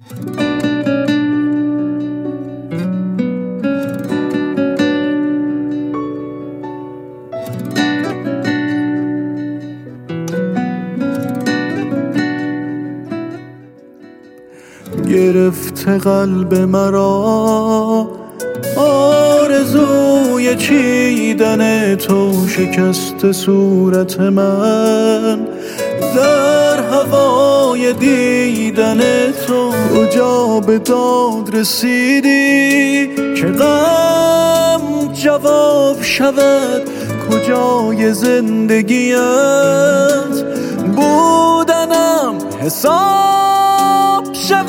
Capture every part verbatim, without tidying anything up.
گرفته قلب مرا آرزوی چیدن تو، شکست صورت من در هوای دیدن تو. کجا به داد رسیدی که غم جواب شود؟ کجای زندگیت بودنم حساب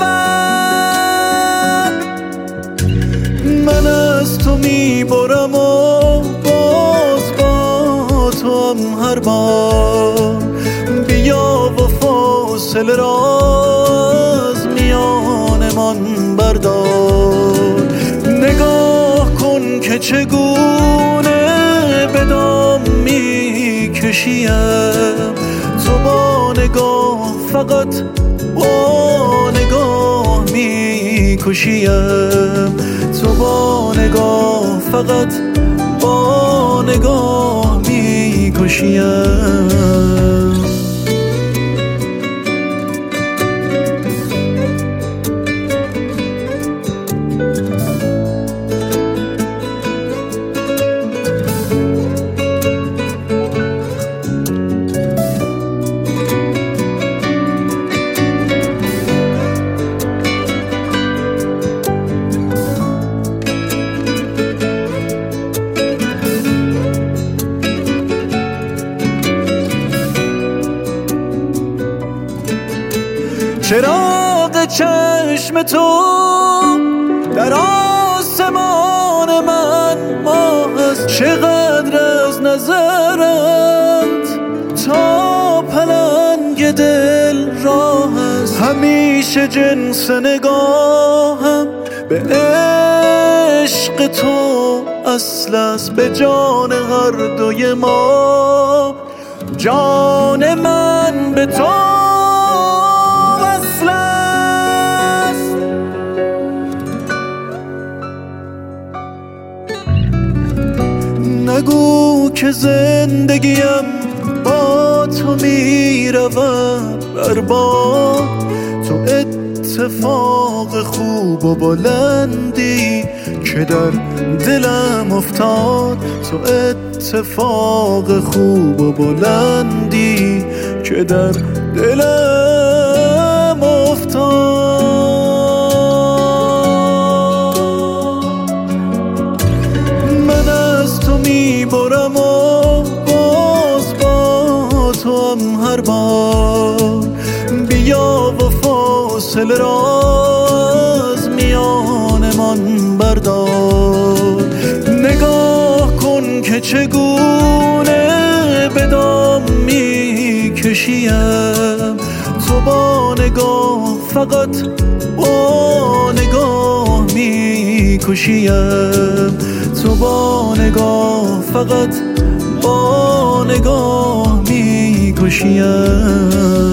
شود؟ من از تو میبرم و باز با تو هم هر بار. بیا و فاصله راز میانمان بردار. نگاه کن که چگونه به دام میکشیم، تو با نگاه فقط با نگاه میکشیم، تو با نگاه فقط با نگاه میکشیم. چراغ چشم تو در آسمان من ماه است. چقدر از نظرت تا پلنگ دل راه است. همیشه جنس نگاهم به عشق تو اصل است. به جان هر دوی ما جان من به تو نگو که زندگیم با تو میرود برباد. تو اتفاق خوب و بلندی که در دلم افتاد. تو اتفاق خوب و بلندی که در دلم افتاد. میبرم و باز با تو هم هر بار. بیا و فاصله راز میانمان بردار. نگاه کن که چگونه به دام میکشیم، تو با نگاه فقط با نگاه میکشیم، تو با نگاه فقط با نگاه میکشیم.